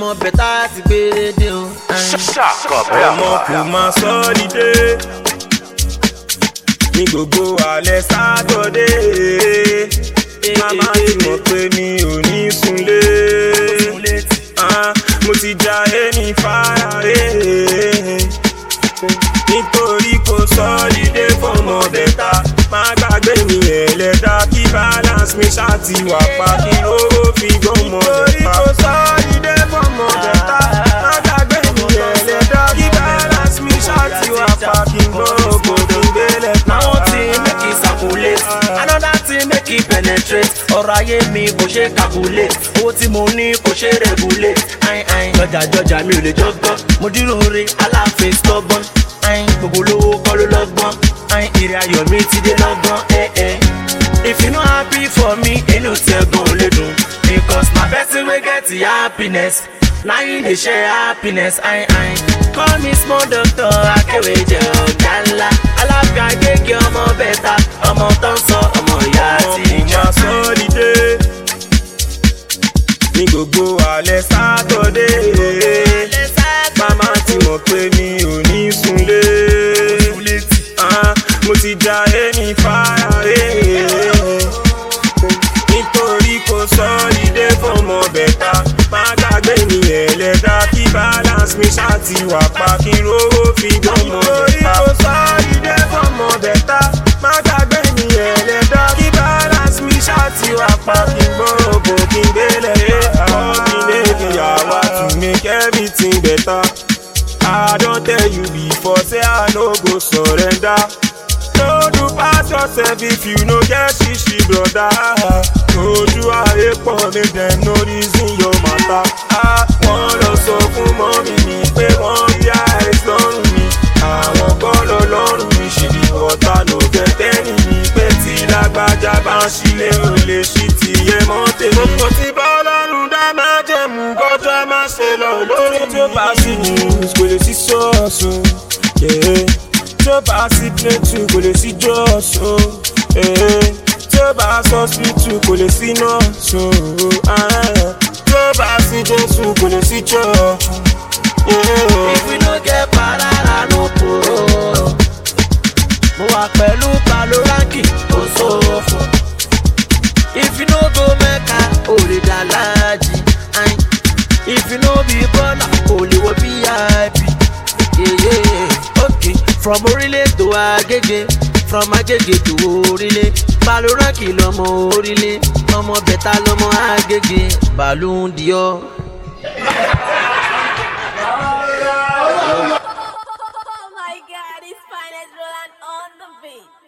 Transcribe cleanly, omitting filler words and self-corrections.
ọmọ bẹ̀tà ti gbédè o. ọmọ kò máa sọ́ọ́lídé ní gbogbo alẹ́ sátọ̀dé. Màmá ti mọ̀ pé mi ò ní súnlé. Mo ti ja ẹni fara nítorí kò sọ́ọ́lídé fọmọ bẹ̀tà. Má gbàgbé mi ẹlẹ́dá kí balance mi ṣáàtì wà pa kí owó fi gbọ́mọ bẹ̀tà. Nítorí kò sọ́ọ́lídé fọmọ bẹ̀tà. Má gbàgbé mi ẹlẹ́dá kí balance mi ṣáàtì wà pa kí gbọ́mọ bẹ̀tà. Now thing make it circulate, another thing make it penetrate. Ọ̀rọ̀ ayé mi kò ṣe calculate, owó tí mo ní kò ṣe regulate. Jọjà mi ò lè jọgbọ́n, mo dúró re aláàfin stubborn. Gbogbo lówó kọ́ ló lọ́gbọ́n, èrè ayọ̀ mi ti dé lọ́gbọ́n. If you no happy for me, inú tí ẹ̀gbọ́n ò lè dùn. Because my person wey get the happiness, na him dey share happiness. Call me small doctor, Akéwéjẹ ọ̀gá ńlá. Alábíà gègé ọmọ bẹ̀tà, ọmọ tó ń sọ ọmọ ìyá àti ìjà. Ọmọ sọ́ọ́lídé ní gbogbo alẹ́ sátọ̀dé. Màmá ti mọ̀ pé mi ò ní súnlé. Mo ti ja ẹni fara nítorí kò sọ́ọ́lídé fọmọ bẹ̀tà. Má gbàgbé mi ẹlẹ́dá kí balance mi ṣáàtì wà pa kí rówó fi gbọ́mọ bẹ̀tà. Nítorí kò sọ́ọ́lídé fọmọ bẹ̀tà. Má gbàgbé mi ẹlẹ́dá kí balance mi ṣáàtì wà pa kí gbọ́mọ kí n gbélé. To make everything better. I don't tell you before, say I no go surrender. No do pass yourself if you no get shishi, brother. Ojú ayé pọ̀ make them no reason your matter. Wọ́n lọ sọ fún mọ́mí mi pé wọ́n rí àìsàn mi. Àwọn kọ́ lọ lọ́rùn mi ṣìbí wọ́tá ló fẹ́ tẹ́ni mi. Pé tí lágbájá bá ń ṣílẹ̀ ò lè ṣí tìyẹ mọ́ tèmi. Mo ti bá Ọlọ́run dá máa jẹ̀mú kọjá má ṣe lọ lórí tí ó bá sí news kò lè sí ṣọ́ọ̀ṣù. Tí ó bá sí plẹ̀tù kò lè sí jọ́ọ̀ṣù. Tí ó bá sọ spiritu kò lè sí nọ́ọ̀ṣù. Tí ó bá sí Jésù kò lè sí chọ́ọ̀ṣù. If we no get parara no poro, mo wà pẹ̀lú Paloranki kò sófo. If you no go Mecca, o lè dà láàjì. If you no be baller, o lè wọ VIP. Okay, from Orílẹ̀ to Agége, from Agége to Orílẹ̀. Paloranki lọmọ Orílẹ̀, ọmọ bẹ̀tà lọmọ Agége. Ballon d'Or. Oh my God, it's Finest Roland on the beat.